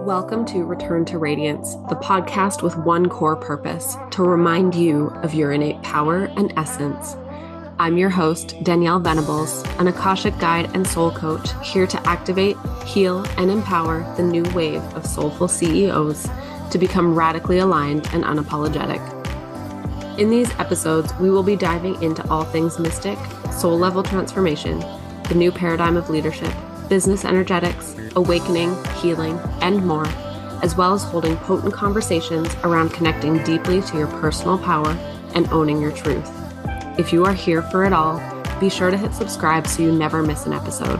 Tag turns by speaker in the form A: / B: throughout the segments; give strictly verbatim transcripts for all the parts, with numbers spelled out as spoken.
A: Welcome to Return to Radiance, the podcast with one core purpose, to remind you of your innate power and essence. I'm your host, Danielle Venables, an Akashic guide and soul coach, here to activate, heal, and empower the new wave of soulful C E Os to become radically aligned and unapologetic. In these episodes, we will be diving into all things mystic, soul-level transformation, the new paradigm of leadership, business energetics, awakening, healing, and more, as well as holding potent conversations around connecting deeply to your personal power and owning your truth. If you are here for it all, be sure to hit subscribe so you never miss an episode.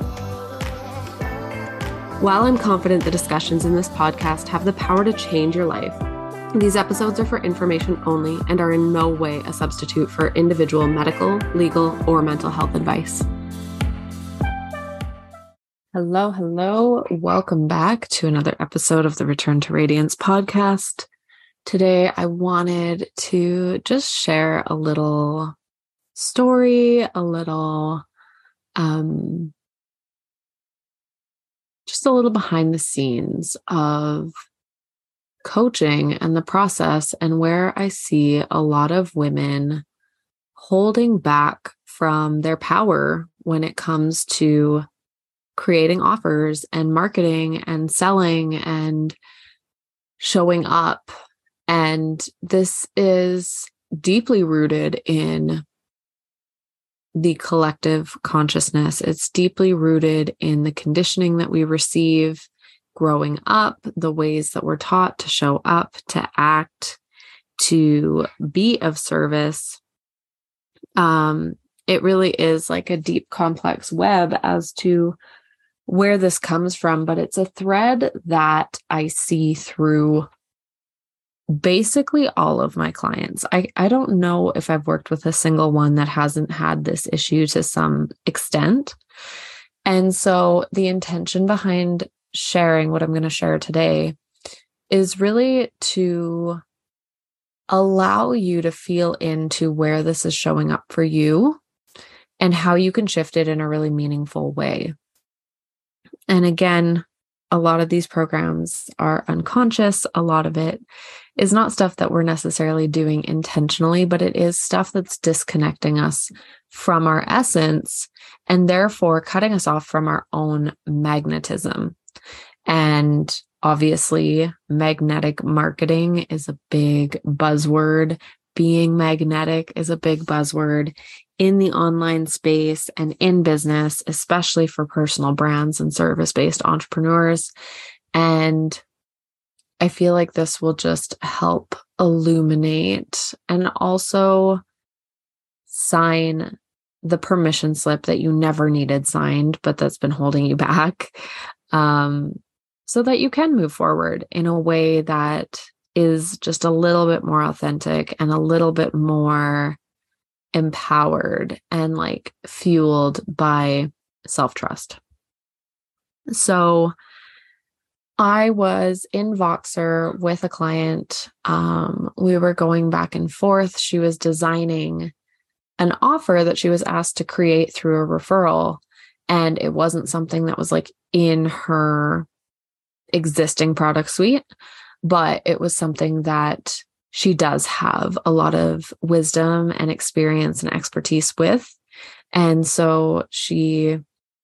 A: While I'm confident the discussions in this podcast have the power to change your life, these episodes are for information only and are in no way a substitute for individual medical, legal, or mental health advice. Hello, hello. Welcome back to another episode of the Return to Radiance podcast. Today, I wanted to just share a little story, a little, um, just a little behind the scenes of coaching and the process, and where I see a lot of women holding back from their power when it comes to creating offers and marketing and selling and showing up. And this is deeply rooted in the collective consciousness. It's deeply rooted in the conditioning that we receive growing up, the ways that we're taught to show up, to act, to be of service. Um, it really is like a deep, complex web as to where this comes from, but it's a thread that I see through basically all of my clients. I, I don't know if I've worked with a single one that hasn't had this issue to some extent. And so the intention behind sharing what I'm going to share today is really to allow you to feel into where this is showing up for you and how you can shift it in a really meaningful way. And again, a lot of these programs are unconscious. A lot of it is not stuff that we're necessarily doing intentionally, but it is stuff that's disconnecting us from our essence and therefore cutting us off from our own magnetism. And obviously, magnetic marketing is a big buzzword. Being magnetic is a big buzzword in the online space and in business, especially for personal brands and service-based entrepreneurs. And I feel like this will just help illuminate and also sign the permission slip that you never needed signed, but that's been holding you back, um, so that you can move forward in a way that is just a little bit more authentic and a little bit more empowered and like fueled by self-trust. So I was in Voxer with a client. Um, we were going back and forth. She was designing an offer that she was asked to create through a referral. And it wasn't something that was like in her existing product suite, but it was something that she does have a lot of wisdom and experience and expertise with. And so she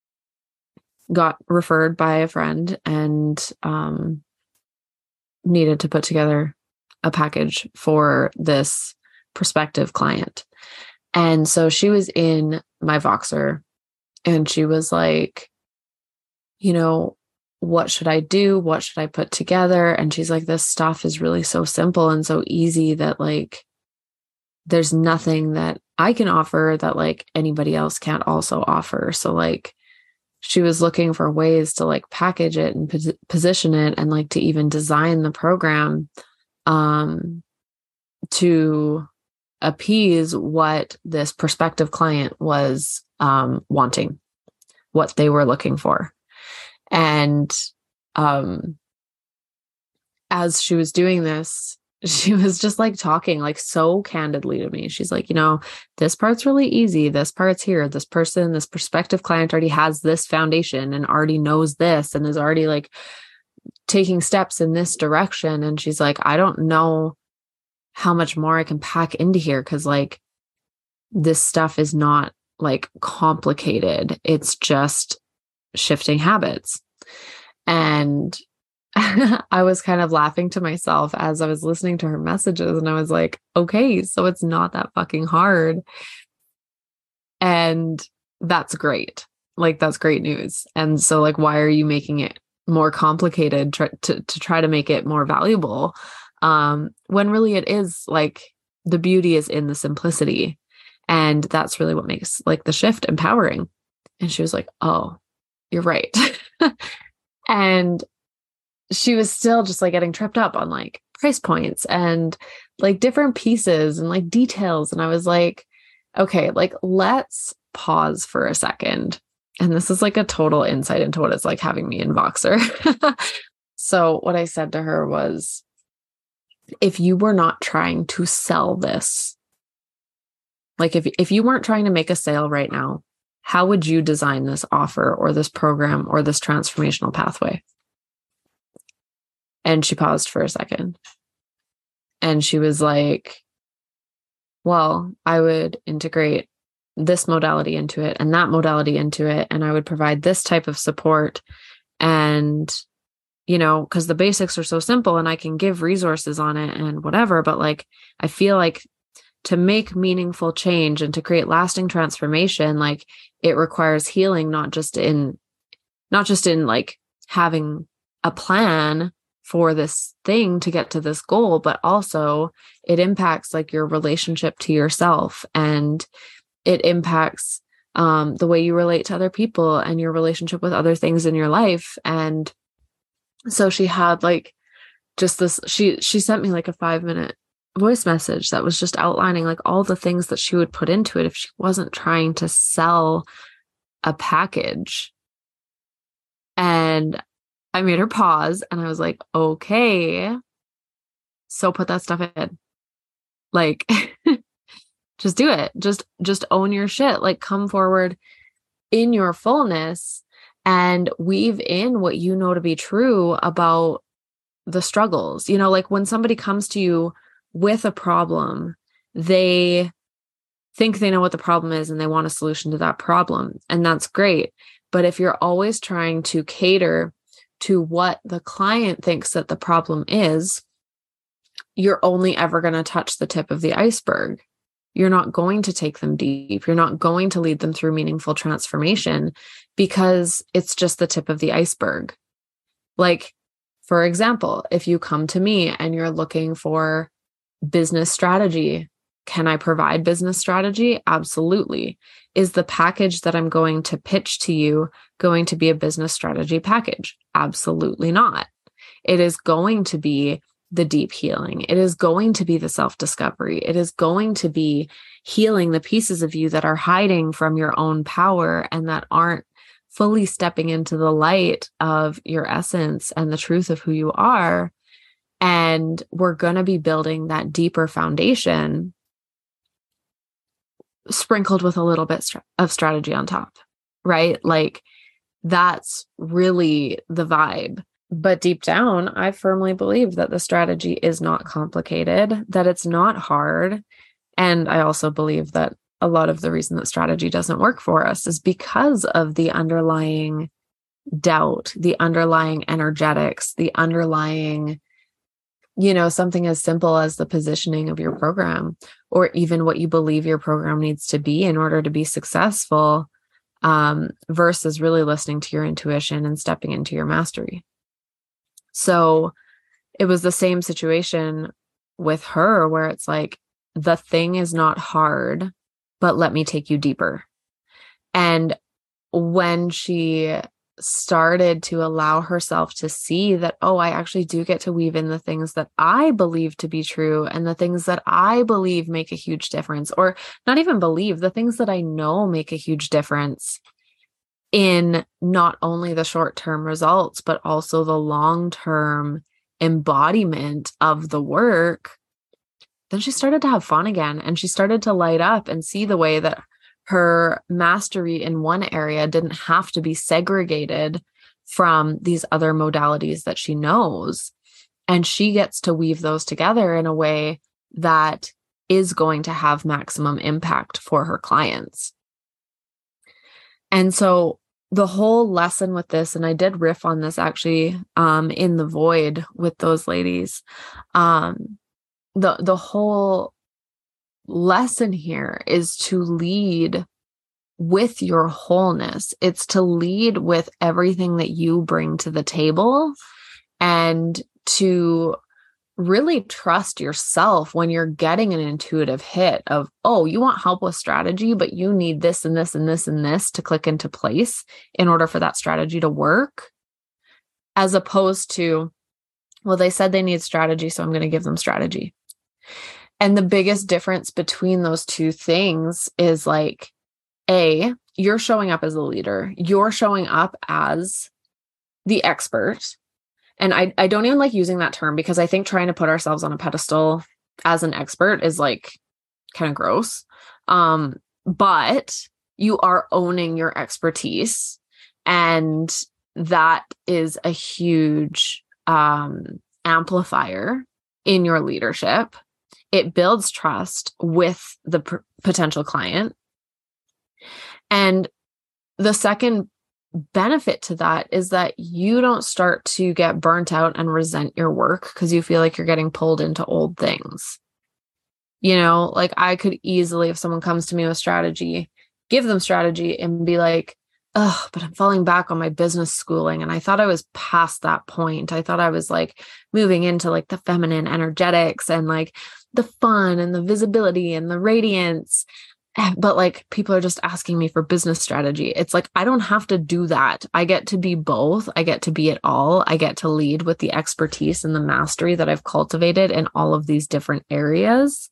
A: got referred by a friend and um, needed to put together a package for this prospective client. And so she was in my Voxer and she was like, you know, what should I do? What should I put together? And she's like, this stuff is really so simple and so easy that like, there's nothing that I can offer that like anybody else can't also offer. So like, she was looking for ways to like package it and pos- position it and like to even design the program um, to appease what this prospective client was um, wanting, what they were looking for. And um, as she was doing this, she was just like talking like so candidly to me. She's like, you know, this part's really easy. This part's here. This person, this prospective client already has this foundation and already knows this and is already like taking steps in this direction. And she's like, I don't know how much more I can pack into here. Cause like this stuff is not like complicated. It's just shifting habits. And I was kind of laughing to myself as I was listening to her messages. And I was like, okay, so it's not that fucking hard. And that's great. Like, that's great news. And so like, why are you making it more complicated try, to, to try to make it more valuable? Um, when really it is like the beauty is in the simplicity. And that's really what makes like the shift empowering. And she was like, oh, you're right. And she was still just like getting tripped up on like price points and like different pieces and like details. And I was like, okay, like let's pause for a second. And this is like a total insight into what it's like having me in Voxer. So what I said to her was, if you were not trying to sell this, like if, if you weren't trying to make a sale right now, how would you design this offer or this program or this transformational pathway? And she paused for a second. And she was like, well, I would integrate this modality into it and that modality into it. And I would provide this type of support. And, you know, because the basics are so simple and I can give resources on it and whatever. But like, I feel like to make meaningful change and to create lasting transformation, like it requires healing, not just in, not just in like having a plan for this thing to get to this goal, but also it impacts like your relationship to yourself, and it impacts um, the way you relate to other people and your relationship with other things in your life. And so she had like just this, she, she sent me like a five minute voice message that was just outlining like all the things that she would put into it if she wasn't trying to sell a package. And I made her pause and I was like, okay, so put that stuff in. Like, just do it. Just, just own your shit. Like, come forward in your fullness and weave in what you know to be true about the struggles. You know, like when somebody comes to you with a problem, they think they know what the problem is and they want a solution to that problem. And that's great. But if you're always trying to cater to what the client thinks that the problem is, you're only ever going to touch the tip of the iceberg. You're not going to take them deep. You're not going to lead them through meaningful transformation because it's just the tip of the iceberg. Like, for example, if you come to me and you're looking for business strategy, can I provide business strategy? Absolutely. Is the package that I'm going to pitch to you going to be a business strategy package? Absolutely not. It is going to be the deep healing. It is going to be the self-discovery. It is going to be healing the pieces of you that are hiding from your own power and that aren't fully stepping into the light of your essence and the truth of who you are. And we're going to be building that deeper foundation sprinkled with a little bit of strategy on top, right? Like that's really the vibe. But deep down, I firmly believe that the strategy is not complicated, that it's not hard. And I also believe that a lot of the reason that strategy doesn't work for us is because of the underlying doubt, the underlying energetics, the underlying, you know, something as simple as the positioning of your program, or even what you believe your program needs to be in order to be successful, um, versus really listening to your intuition and stepping into your mastery. So it was the same situation with her where it's like, the thing is not hard, but let me take you deeper. And when she started to allow herself to see that, oh, I actually do get to weave in the things that I believe to be true and the things that I believe make a huge difference, or not even believe, the things that I know make a huge difference in not only the short-term results, but also the long-term embodiment of the work, then she started to have fun again. And she started to light up and see the way that her mastery in one area didn't have to be segregated from these other modalities that she knows. And she gets to weave those together in a way that is going to have maximum impact for her clients. And so the whole lesson with this, and I did riff on this actually um, in the void with those ladies, um, the the whole lesson here is to lead with your wholeness. It's to lead with everything that you bring to the table, and to really trust yourself when you're getting an intuitive hit of, oh, you want help with strategy, but you need this and this and this and this to click into place in order for that strategy to work. As opposed to, well, they said they need strategy, so I'm going to give them strategy. And the biggest difference between those two things is like, A, you're showing up as a leader. You're showing up as the expert. And I, I don't even like using that term, because I think trying to put ourselves on a pedestal as an expert is like kind of gross. Um, but you are owning your expertise. And that is a huge um, amplifier in your leadership. It builds trust with the p- potential client. And the second benefit to that is that you don't start to get burnt out and resent your work because you feel like you're getting pulled into old things. You know, like I could easily, if someone comes to me with strategy, give them strategy and be like, oh, but I'm falling back on my business schooling. And I thought I was past that point. I thought I was like moving into like the feminine energetics and like the fun and the visibility and the radiance. But like people are just asking me for business strategy. It's like, I don't have to do that. I get to be both. I get to be it all. I get to lead with the expertise and the mastery that I've cultivated in all of these different areas.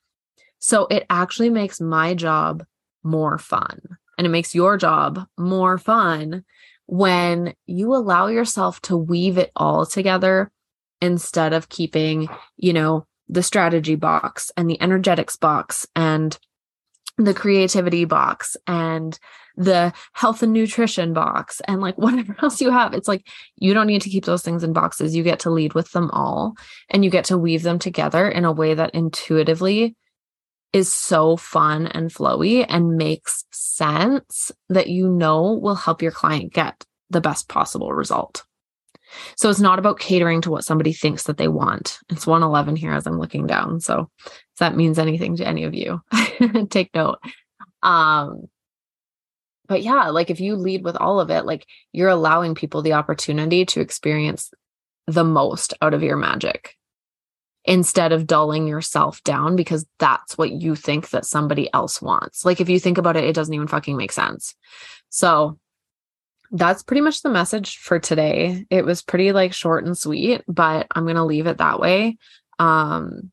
A: So it actually makes my job more fun, and it makes your job more fun when you allow yourself to weave it all together instead of keeping, you know, the strategy box and the energetics box and the creativity box and the health and nutrition box and like whatever else you have. It's like, you don't need to keep those things in boxes. You get to lead with them all, and you get to weave them together in a way that intuitively is so fun and flowy and makes sense that you know will help your client get the best possible result. So it's not about catering to what somebody thinks that they want. It's one eleven here as I'm looking down. So if that means anything to any of you, take note. Um, but yeah, like if you lead with all of it, like you're allowing people the opportunity to experience the most out of your magic instead of dulling yourself down because that's what you think that somebody else wants. Like if you think about it, it doesn't even fucking make sense. So that's pretty much the message for today. It was pretty like short and sweet, but I'm going to leave it that way. Um,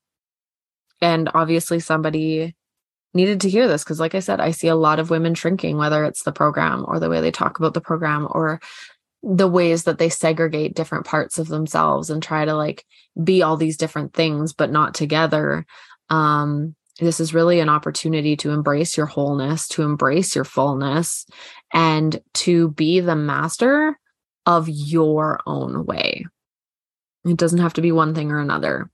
A: and obviously somebody needed to hear this because like I said, I see a lot of women shrinking, whether it's the program or the way they talk about the program or the ways that they segregate different parts of themselves and try to like be all these different things, but not together. Um, This is really an opportunity to embrace your wholeness, to embrace your fullness, and to be the master of your own way. It doesn't have to be one thing or another.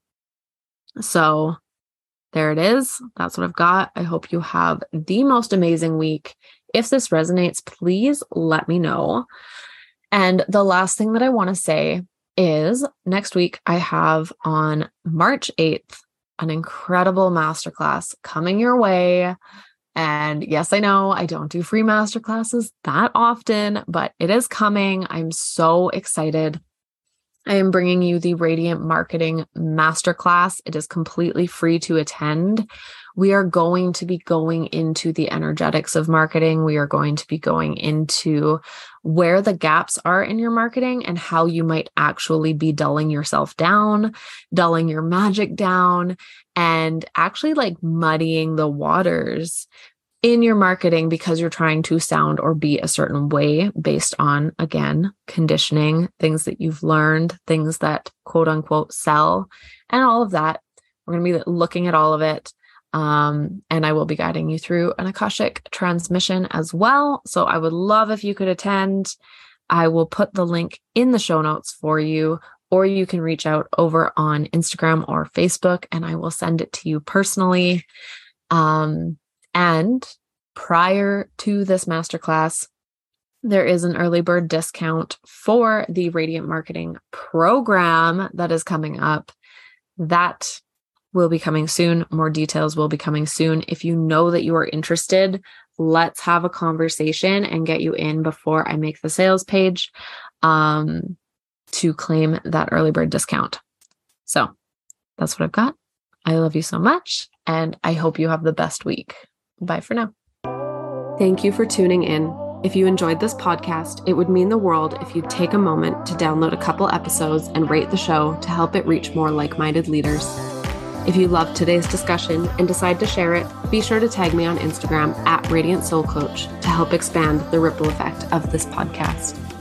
A: So there it is. That's what I've got. I hope you have the most amazing week. If this resonates, please let me know. And the last thing that I want to say is next week I have on March eighth, an incredible masterclass coming your way. And yes, I know I don't do free masterclasses that often, but it is coming. I'm so excited. I am bringing you the Radiant Marketing Masterclass. It is completely free to attend. We are going to be going into the energetics of marketing. We are going to be going into where the gaps are in your marketing and how you might actually be dulling yourself down, dulling your magic down, and actually like muddying the waters in your marketing because you're trying to sound or be a certain way based on, again, conditioning, things that you've learned, things that quote unquote sell, and all of that. We're going to be looking at all of it. Um, and I will be guiding you through an Akashic transmission as well. So I would love if you could attend. I will put the link in the show notes for you, or you can reach out over on Instagram or Facebook and I will send it to you personally. Um, and prior to this masterclass, there is an early bird discount for the Radiant Marketing program that is coming up. That will be coming soon. More details will be coming soon. If you know that you are interested, let's have a conversation and get you in before I make the sales page um, to claim that early bird discount. So that's what I've got. I love you so much, and I hope you have the best week. Bye for now. Thank you for tuning in. If you enjoyed this podcast, it would mean the world if you'd take a moment to download a couple episodes and rate the show to help it reach more like-minded leaders. If you loved today's discussion and decide to share it, be sure to tag me on Instagram at Radiant Soul Coach to help expand the ripple effect of this podcast.